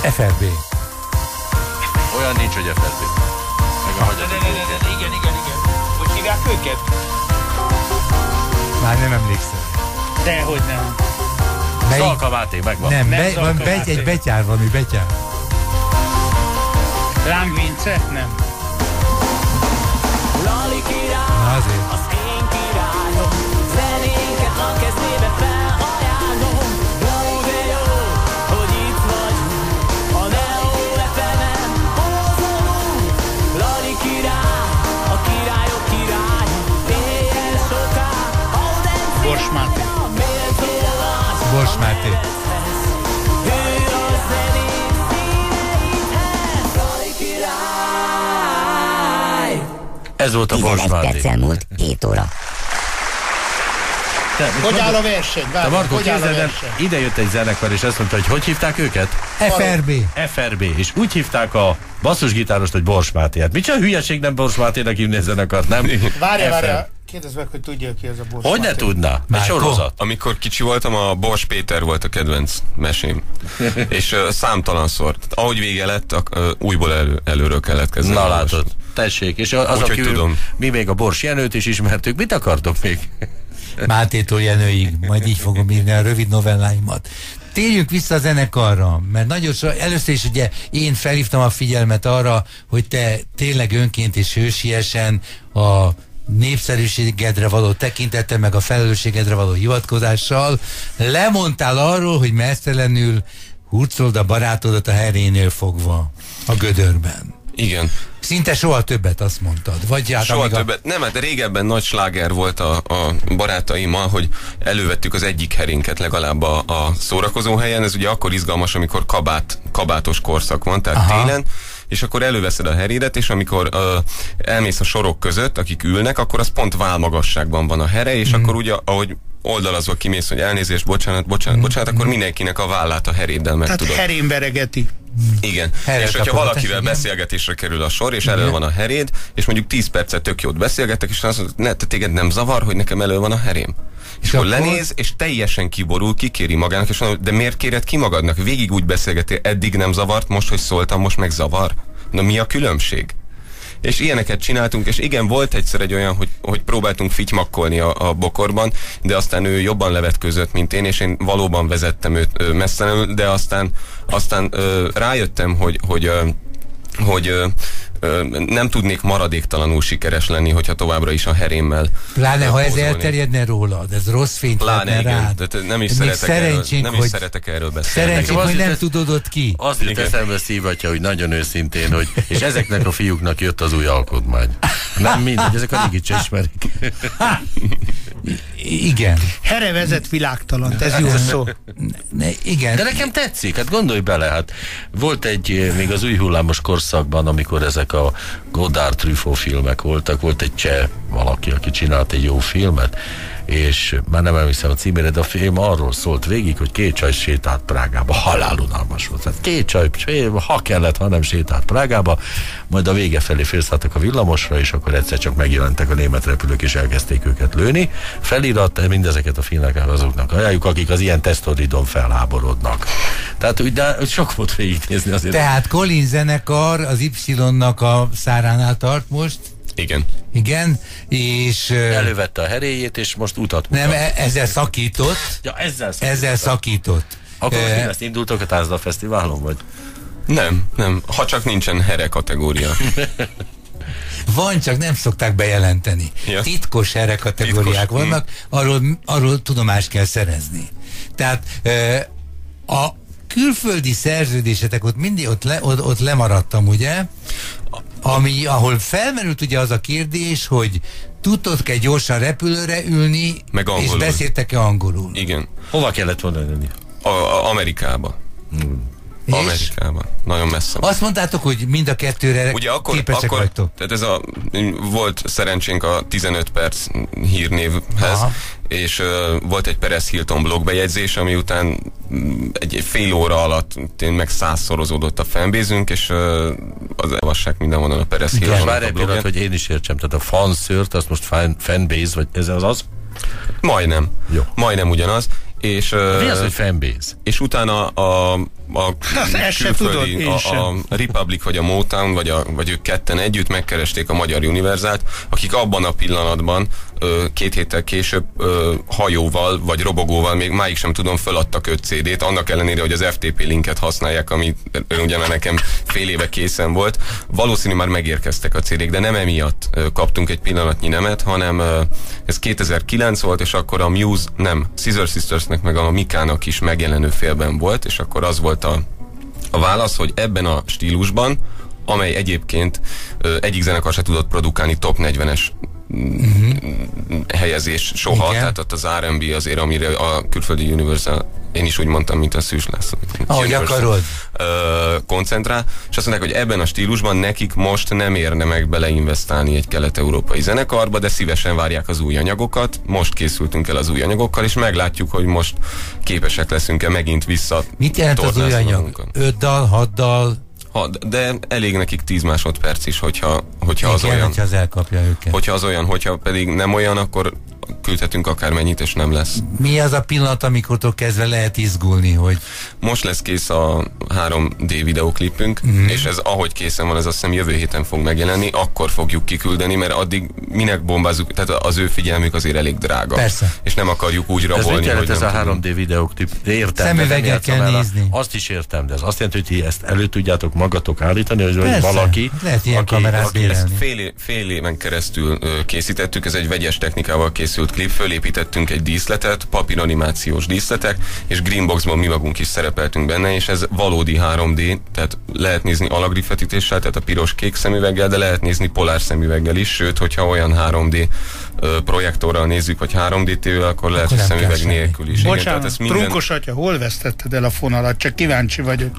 FRB. Olyan nincs, hogy FRB. Meg a hagyatik. Igen. Hogy hívják őket? Már nem emlékszem. Dehogy nem. Szalka Máté, megvan. Nem, Szalka Máté. egy betyár van, hogy betyár. Láng Vince? Nem. Lali király, Na azért. az én királyom, zenénket a kezébe felajánlom. Jó, de jó, hogy itt vagy, a Neo FM-en hozolunk. Lali király, a királyok király, éjjel soká, audencia. Bors Máté. Méltó az, Bors Máté. ő a zenét színeidhez. Lali király. Ez volt a Bors 11 Máté. perccel múlt 7 óra. Hogy áll a verseny? Te Markó, Hogy áll a képzeld el, verseny? ide jött egy zenekar, és azt mondta, hogy hívták őket? FRB. FRB, és úgy hívták a basszusgitárost, hogy Bors Máté. Hát micsoda hülyeség nem Bors Mátének hívni a zenekart, nem? Várjál. Kérdezd meg, hogy tudja ki ez a Bors Hogy ne Máté. tudná? Egy Márko? sorozat. Amikor kicsi voltam, a Bors Péter volt a kedvenc mesém. És számtalanszor. Ahogy vége lett, újból előről kellett kezdeni. Na látod, tessék, és azon Úgyhogy kívül tudom. mi még a Bors Jenőt is ismertük. Mit akartok még? Mátétól Jenőig, majd így fogom írni a rövid novelláimat. Térjünk vissza a zenekarra, mert nagyon először is ugye én felhívtam a figyelmet arra, hogy te tényleg önként és hősiesen a népszerűségedre való tekintettel, meg a felelősségedre való hivatkozással lemondtál arról, hogy mesztelenül hurcold a barátodat a herénél fogva a gödörben. Igen. Szinte soha többet, azt mondtad. Vagy hát Soha többet. Nem, hát régebben nagy sláger volt a barátaimmal, hogy elővettük az egyik herénket legalább a szórakozó helyen. Ez ugye akkor izgalmas, amikor kabátos korszak van, tehát télen, és akkor előveszed a herédet, és amikor elmész a sorok között, akik ülnek, akkor az pont válmagasságban van a here, és akkor ugye, ahogy oldalazva kimész, hogy elnézést, bocsánat, akkor mindenkinek a vállát a heréddel meg Tehát tudod. herén veregeti. Igen. Helyre És hogyha kapod, valakivel igen. beszélgetésre kerül a sor, és elő van a heréd, és mondjuk 10 percet tök jót beszélgettek, és azt mondod, ne, te téged nem zavar, hogy nekem elő van a herém? És akkor lenéz, és teljesen kiborul, kikéri magának, és mondja, de miért kéred ki magadnak? Végig úgy beszélgetél, eddig nem zavart, most, hogy szóltam, most meg zavar? Na mi a különbség? És ilyeneket csináltunk, és igen, volt egyszer egy olyan, hogy próbáltunk fitymakkolni a bokorban, de aztán ő jobban levetkőzött, mint én, és én valóban vezettem őt messzelenül, de aztán rájöttem, hogy nem tudnék maradéktalanul sikeres lenni, hogyha továbbra is a herémmel Pláne, ha ez pózolni. elterjedne rólad, ez rossz fényt Pláne, vetne igen. rád. Tehát nem is Még szeretek erről beszélni. Szerencsénk, Nekem az hogy nem jut- tudod ott ki. Azt jut eszembe Szívatya, hogy nagyon őszintén, hogy és ezeknek a fiúknak jött az új alkotmány. Nem mindegy, ezek a régit se ismerik. Igen. Here vezet világtalant, ez jó szó. Igen. De nekem tetszik, hát gondolj bele, hát volt egy, még az új hullámos korszakban, amikor ezek a Godard Truffaut filmek voltak, volt egy cseh valaki, aki csinált egy jó filmet, és már nem emlékszem a címére, de a film arról szólt végig, hogy két csaj sétált Prágába, halálunalmas volt. Tehát két csaj, ha kellett, ha nem sétált Prágába, majd a vége felé félszálltak a villamosra, és akkor egyszer csak megjelentek a német repülők, és elkezdték őket lőni. Felirat mindezeket a filmeket azoknak ajánljuk, akik az ilyen tesztoridon felháborodnak. Tehát úgy, de sok volt végignézni azért. Tehát Colin zenekar az Y-nak a száránál tart most. Igen. Igen, és Elővette a heréjét, és most utat mutat. nem, ezzel szakított. Ja, Ezzel szakított. Akkor most mi lesz, indultok a Tárzdal Fesztiválon, vagy? Nem. Ha csak nincsen here kategória. Van, csak nem szokták bejelenteni. Ja. Titkos erre kategóriák Titkos, vannak, arról tudomást kell szerezni. Tehát a külföldi szerződésetek ott mindig ott lemaradtam, ugye? Ahol felmerült ugye az a kérdés, hogy tudtok-e gyorsan repülőre ülni, Meg és angolul. beszéltek-e angolul? Igen. Hova kellett volna jönni? Amerikába. És? Amerikában. Nagyon messze. Azt mondtátok, hogy mind a kettőre Ugye képesek vagytok. tehát volt szerencsénk a 15 perc hírnévhez, Aha. és volt egy Perez Hilton blogbejegyzés, ami után egy fél óra alatt meg 100-szorozódott a fanbase-ünk, és az elvassák mindenhonnan a Perez Hilton Várj a egy pillanat, blogját. hogy én is értsem. Tehát a fanszört, azt most fanbase, vagy ez az? Majdnem. Jó. Majdnem ugyanaz. És, Mi az, hogy fanbase? és utána a ezt se tudod, én a sem. Republic vagy a Motown, vagy ők ketten együtt megkeresték a Magyar Univerzált, akik abban a pillanatban 2 héttel később hajóval vagy robogóval, még máig sem tudom, föladtak 5 CD-t, annak ellenére, hogy az FTP linket használják, ami ugye már nekem fél éve készen volt. Valószínű már megérkeztek a CD-k, de nem emiatt kaptunk egy pillanatnyi nemet, hanem ez 2009 volt, és akkor a Muse, nem, Scissor Sistersnek meg a Mikának is megjelenő félben volt, és akkor az volt a válasz, hogy ebben a stílusban, amely egyébként egyik zenekar se tudott produkálni top 40-es helyezés soha, igen. Tehát ott az R&B azért, amire a külföldi Universal, én is úgy mondtam, mint a Szűs László, ahogy akarod, koncentrál, és azt mondják, hogy ebben a stílusban nekik most nem érne meg beleinvestálni egy kelet-európai zenekarba, de szívesen várják az új anyagokat, most készültünk el az új anyagokkal, és meglátjuk, hogy most képesek leszünk-e megint vissza. mit jelent az új anyag? 5 dal, 6 dal? De elég nekik 10 másodperc is, hogyha az igen, olyan. hogyha az elkapja őket. Hogyha az olyan, hogyha pedig nem olyan, akkor küldhetünk akármennyit, és nem lesz. Mi az a pillanat, amikortól kezdve lehet izgulni, hogy... Most lesz kész a 3D videóklipünk, és ez ahogy készen van, ez azt hiszem jövő héten fog megjelenni, akkor fogjuk kiküldeni, mert addig minek bombázzuk, tehát az ő figyelmük azért elég drága. Persze. És nem akarjuk úgy Ez rabolni, mit jelent hogy ez a nem 3D videóklip? Értem. Szemüveggel kell nézni. Azt is értem, de ez azt jelenti, hogy ti ezt elő tudjátok magatok állítani, hogy Persze, valaki... lehet ilyen kamerát bérelni. fél éven keresztül készítettük, ez egy vegyes technikával készült klip, fölépítettünk egy díszletet, papíranimációs díszletek, és Greenboxban mi magunk is szerepeltünk benne, és ez valódi 3D, tehát lehet nézni alagrifetítéssel, tehát a piros-kék szemüveggel, de lehet nézni polár szemüveggel is, sőt, hogyha olyan 3D projektorral nézzük, vagy 3D tévével, akkor lehet, hogy szemüveg nélkül is. Bocsánat, trunkos atya, hol vesztetted el a fonalat? Csak kíváncsi vagyok.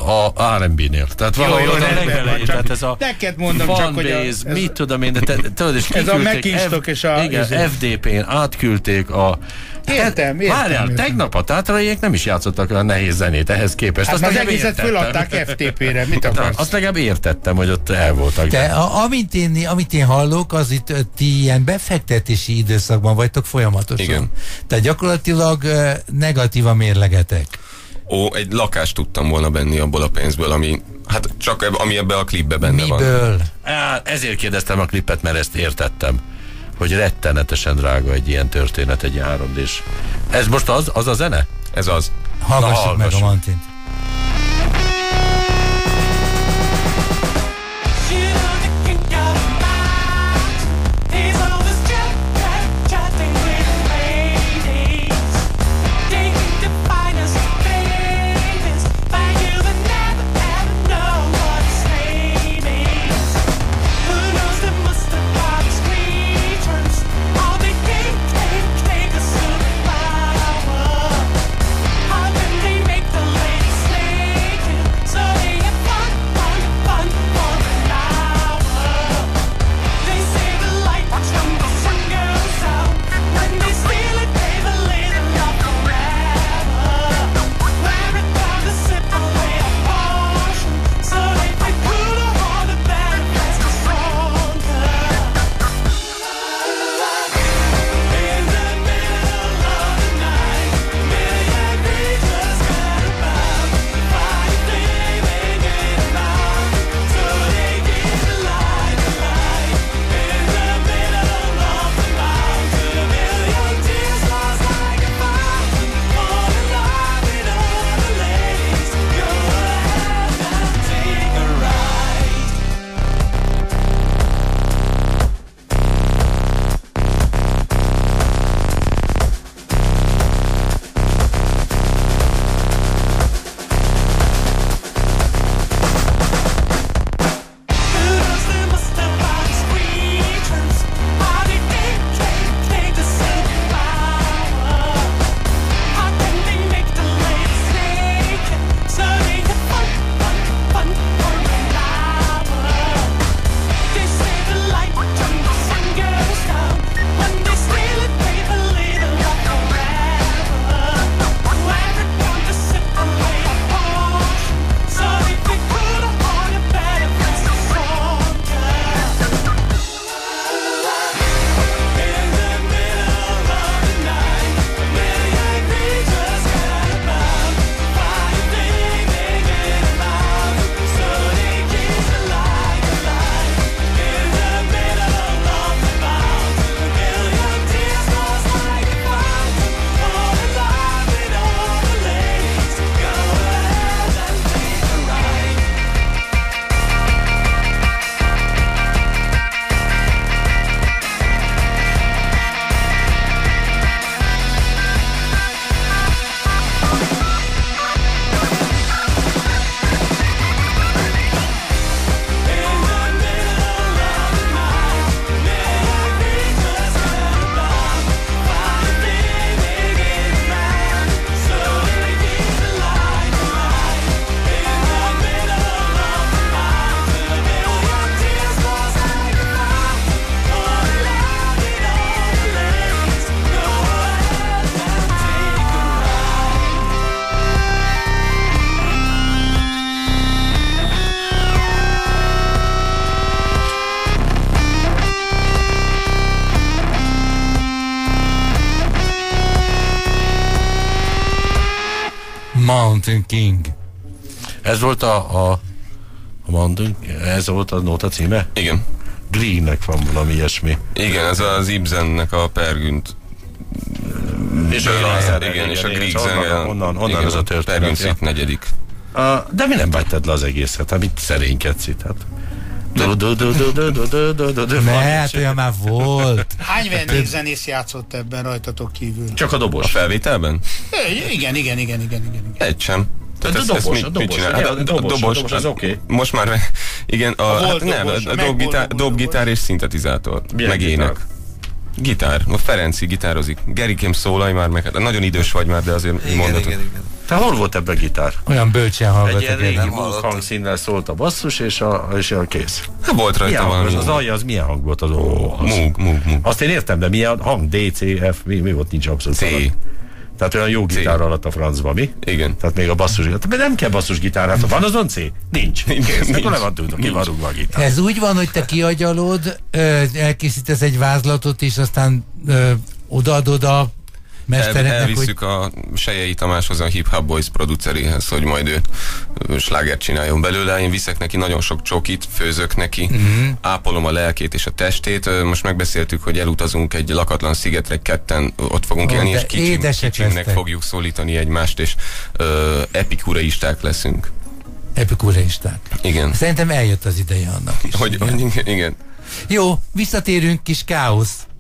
A R&B-nél. Tehát valahol a legelején, tehát ez a neked mondom csak, hogy fanbase, mit tudom én, de tudod, és ez a Macinstock és a... igen, FDP-n átküldték a... Értem. Várjál, tegnap a tátraiék nem is játszottak olyan nehéz zenét ehhez képest. Hát az egészet föladták FTP-re, mit akarsz? Azt legalább értettem, hogy ott el voltak. De amit én hallok, az itt ti ilyen befektetési időszakban vagytok folyamatosan. Igen. Tehát gyakorlatilag negatív a mérlegetek. Egy lakást tudtam volna venni abból a pénzből, ami ebbe a klipbe benne van. Miből? Ezért kérdeztem a klipet, mert ezt értettem, hogy rettenetesen drága egy ilyen történet, egy 3D-s. Ez most az a zene? Ez az. Hallgassuk meg a Mantint. How can they make the ladies Mountain King. Ez volt a Mountain, ez volt a nóta címe? Igen. Greennek van valami ilyesmi. Igen, ez az Ibsennek a Pergünt. És igen, és a Grieg onnan ez a történet. Pergünt szit negyedik. De mi nem vágytad le az egészet? Hát mit szerénykedsz itt? Hát. Ne, hát olyan már volt. Hány vendégzenész játszott ebben rajtatok kívül? Csak a dobos. A felvételben? Igen. Egy sem. A dobos, az oké. Most már, igen, dobgitár és szintetizátor. Meg ének. Gitár. A Ferenci gitározik. Gerikém, szólalj már meg. Hát nagyon idős vagy már, de azért mondatod. Te hol volt ebben a gitár? Olyan bölcsen Egy hallgatok. ilyen régi Nem Moog hangszínnel szólt a basszus, és a kész. Hát volt rajta valami. Az alja, az milyen hang volt? Az Moog. Azt én értem, de milyen hang? D, C, F, mi volt, nincs abszolút. C. Tehát olyan jó gitár alatt a francba, mi? Igen. Tehát még a basszusgitár. De nem kell basszusgitár, hát van azon C? Nincs. Kész, akkor le van tudva, ki van rúgva a gitár. Ez úgy van, hogy te kiagyalod, elkészítesz egy vázlatot, és aztán odaadod a mestereknek, Elvisszük a Sejei Tamáshoz, a Hip Hop Boys produceréhez, hogy majd ő slágert csináljon belőle. Én viszek neki nagyon sok csokit, főzök neki, ápolom a lelkét és a testét. Most megbeszéltük, hogy elutazunk egy lakatlan szigetre, ketten ott fogunk élni, és kicsinnek fogjuk szólítani egymást, és epikureisták leszünk. Epikureisták. Igen. Szerintem eljött az ideje annak is. Igen. Jó, visszatérünk, kis káosz.